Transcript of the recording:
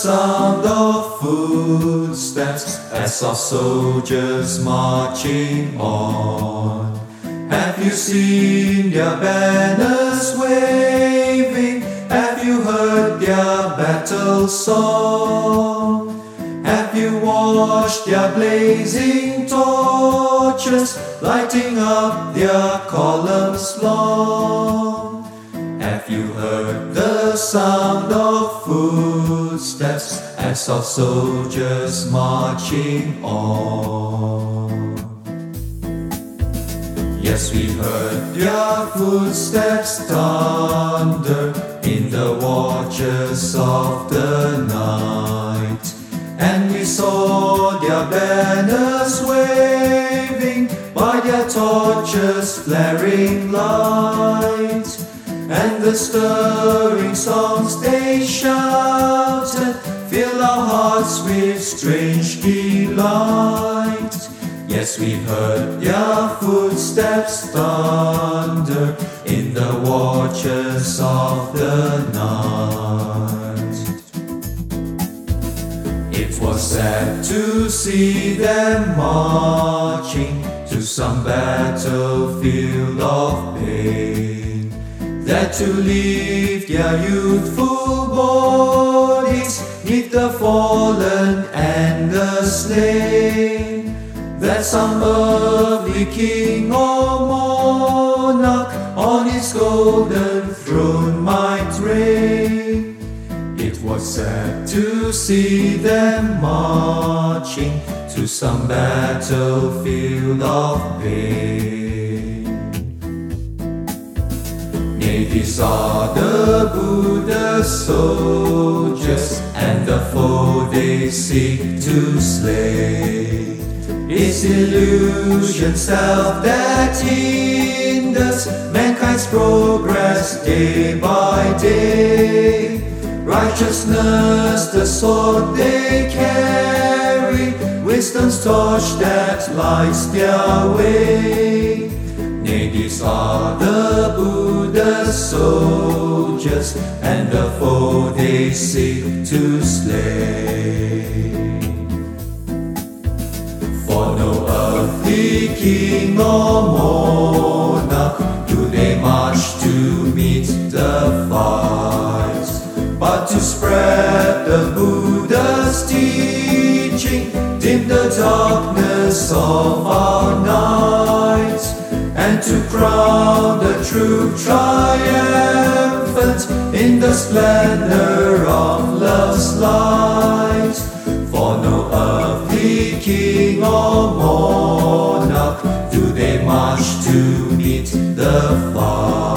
sound of footsteps as of soldiers marching on. Have you seen their banners waving? Have you heard their battle song? Have you watched their blazing torches lighting up their columns long? Have you heard the sound of footsteps as of soldiers marching on? Yes, we heard their footsteps thunder in the watches of the night, and we saw their banners waving by their torches' flaring light. And the stirring songs they shouted fill our hearts with strange delight. Yes, we heard their footsteps thunder in the watches of the night. It was sad to see them marching to some battlefield of pain, there to leave their youthful bodies 'neath the fallen and the slain, that some earthly king or monarch on his golden throne might reign. It was sad to see them marching to some battlefield of pain. Nay, these are the Buddha's soldiers, and the foe they seek to slay. It's illusion self that hinders mankind's progress day by day. Righteousness, the sword they carry, wisdom's torch that lights their way. Nay, these are the Buddha's soldiers, and the foe they seek to slay. For no earthly king or monarch do they march to meet the fight, but to spread the Buddha's teaching, dim the darkness of our night, and to crown the truth triumphant in the splendor of love's light. For no earthly king or monarch do they march to meet the fight.